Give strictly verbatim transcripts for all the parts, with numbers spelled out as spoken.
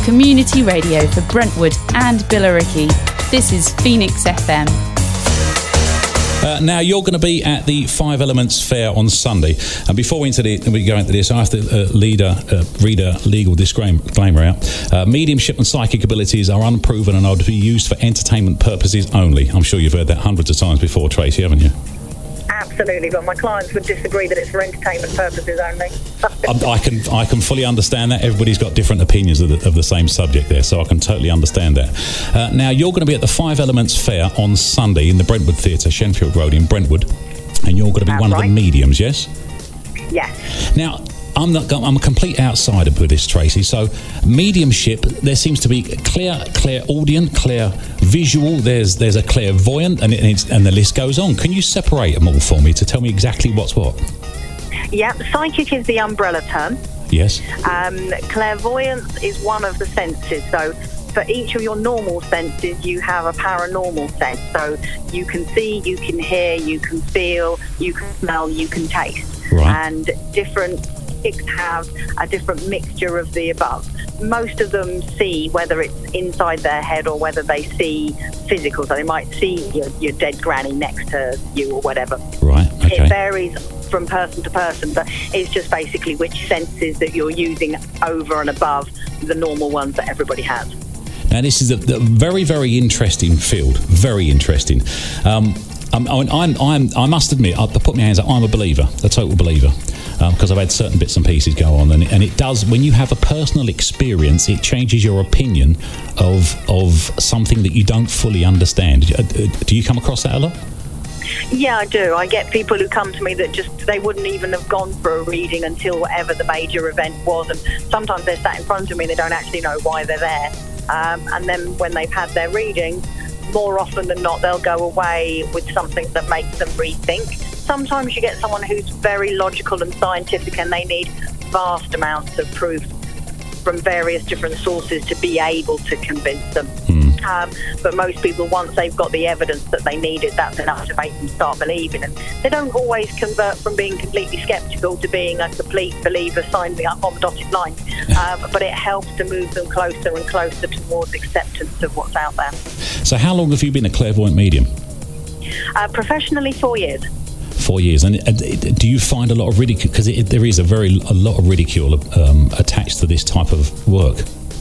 community radio for Brentwood and Billericay. This is Phoenix F M. Uh, now, you're going to be at the Five Elements Fair on Sunday. And before we, into the, we go into this, I have to uh, lead a, uh, read a legal disclaimer out. Uh, mediumship and psychic abilities are unproven and are to be used for entertainment purposes only. I'm sure you've heard that hundreds of times before, Tracy, haven't you? Absolutely, but my clients would disagree that it's for entertainment purposes only. I, I can I can fully understand that. Everybody's got different opinions of the, of the same subject there, so I can totally understand that. Uh, now, you're going to be at the Five Elements Fair on Sunday in the Brentwood Theatre, Shenfield Road in Brentwood, and you're going to be That's one right. of the mediums, yes? Yes. Now, I'm not. I'm a complete outsider with this, Tracy. So, mediumship. There seems to be clear, clairaudient, clear visual. There's there's a clairvoyant, and it, and, it's, and the list goes on. Can you separate them all for me to tell me exactly what's what? Yeah, psychic is the umbrella term. Yes. Um, clairvoyance is one of the senses. So, for each of your normal senses, you have a paranormal sense. So, you can see, you can hear, you can feel, you can smell, you can taste. Right. And different psychics have a different mixture of the above. Most of them see, whether it's inside their head or whether they see physical. So they might see your, your dead granny next to you or whatever. Right, okay. It varies from person to person, but it's just basically which senses that you're using over and above the normal ones that everybody has. Now, this is a, a very, very interesting field. Very interesting. Um, I'm, I'm, I'm, I must admit, I put my hands up, I'm a believer, a total believer, because um, I've had certain bits and pieces go on, and, and it does, when you have a personal experience, it changes your opinion of of something that you don't fully understand. Do you come across that a lot? Yeah, I do. I get people who come to me that just, they wouldn't even have gone for a reading until whatever the major event was, and sometimes they're sat in front of me and they don't actually know why they're there. Um, and then when they've had their reading, more often than not, they'll go away with something that makes them rethink. Sometimes you get someone who's very logical and scientific and they need vast amounts of proof from various different sources to be able to convince them. Hmm. Um, but most people, once they've got the evidence that they needed, that's enough to make them start believing. And they don't always convert from being completely sceptical to being a complete believer, sign me up on the dotted line. um, but it helps to move them closer and closer towards acceptance of what's out there. So how long have you been a clairvoyant medium? Uh, professionally, four years. Four years. And, and do you find a lot of ridicule? Because there is a very a lot of ridicule um, attached to this type of work.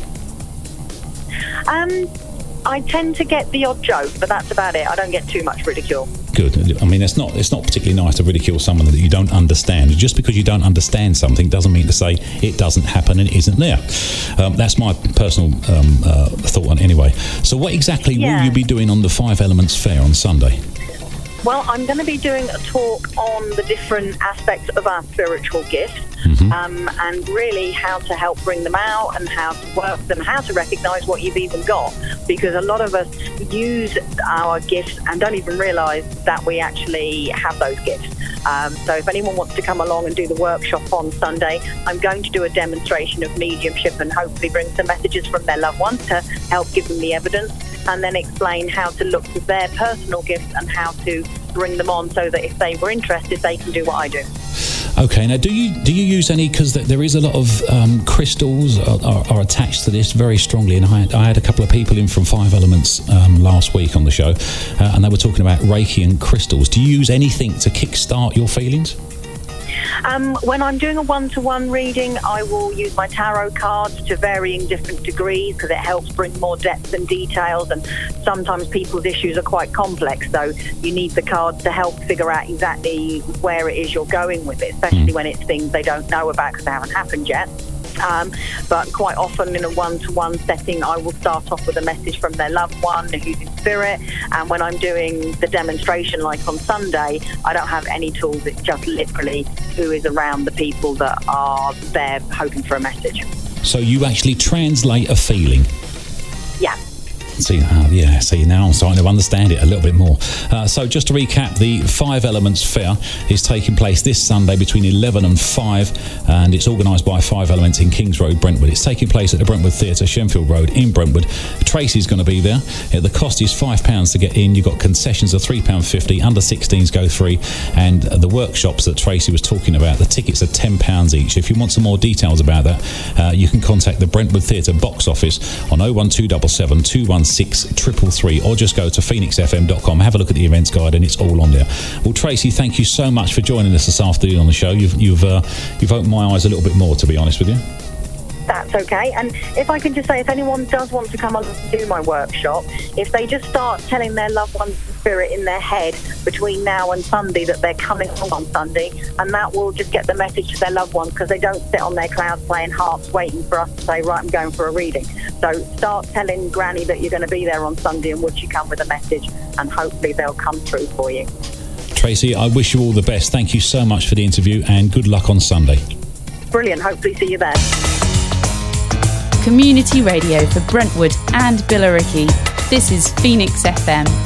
Um, I tend to get the odd joke, but that's about it. I don't get too much ridicule. Good. I mean, it's not it's not particularly nice to ridicule someone that you don't understand. Just because you don't understand something doesn't mean to say it doesn't happen and it isn't there. Um, that's my personal um, uh, thought on it anyway. So what exactly yeah. will you be doing on the Five Elements Fair on Sunday? Well, I'm going to be doing a talk on the different aspects of our spiritual gifts, mm-hmm. um, and really how to help bring them out and how to work them, how to recognise what you've even got. Because a lot of us use our gifts and don't even realise that we actually have those gifts. Um, so if anyone wants to come along and do the workshop on Sunday, I'm going to do a demonstration of mediumship and hopefully bring some messages from their loved ones to help give them the evidence, and then explain how to look for their personal gifts and how to bring them on so that if they were interested, they can do what I do. Okay, now do you do you use any, because there is a lot of um, crystals are, are, are attached to this very strongly, and I had, I had a couple of people in from Five Elements um, last week on the show, uh, and they were talking about Reiki and crystals. Do you use anything to kickstart your feelings? Um, when I'm doing a one-to-one reading, I will use my tarot cards to varying different degrees because it helps bring more depth and details, and sometimes people's issues are quite complex, so you need the cards to help figure out exactly where it is you're going with it, especially mm. when it's things they don't know about because they haven't happened yet. Um, but quite often in a one-to-one setting, I will start off with a message from their loved one who's in spirit, and when I'm doing the demonstration like on Sunday, I don't have any tools. It's just literally who is around the people that are there hoping for a message. So you actually translate a feeling? Yeah. See, uh, yeah, see, now I'm starting to understand it a little bit more. Uh, so just to recap, the Five Elements Fair is taking place this Sunday between eleven and five, and it's organised by Five Elements in Kings Road, Brentwood. It's taking place at the Brentwood Theatre, Shenfield Road in Brentwood. Tracy's going to be there. Uh, the cost is five pounds to get in. You've got concessions of three pounds fifty, under sixteens go free, and uh, the workshops that Tracy was talking about, the tickets are ten pounds each. If you want some more details about that, uh, you can contact the Brentwood Theatre box office on oh one two seven seven, two one six, three three three, or just go to phoenix f m dot com, have a look at the events guide, and it's all on there. Well, Tracy, thank you so much for joining us this afternoon on the show. You've you've uh, you've opened my eyes a little bit more, to be honest with you. That's okay. And if I can just say, if anyone does want to come along and do my workshop, if they just start telling their loved one's spirit in their head between now and Sunday that they're coming along on Sunday, and that will just get the message to their loved ones, because they don't sit on their clouds playing harps waiting for us to say, right, I'm going for a reading. So start telling Granny that you're going to be there on Sunday, and would you come with a message, and hopefully they'll come through for you. Tracy, I wish you all the best. Thank you so much for the interview, and good luck on Sunday. Brilliant. Hopefully see you there. Community radio for Brentwood and Billericay. This is Phoenix F M.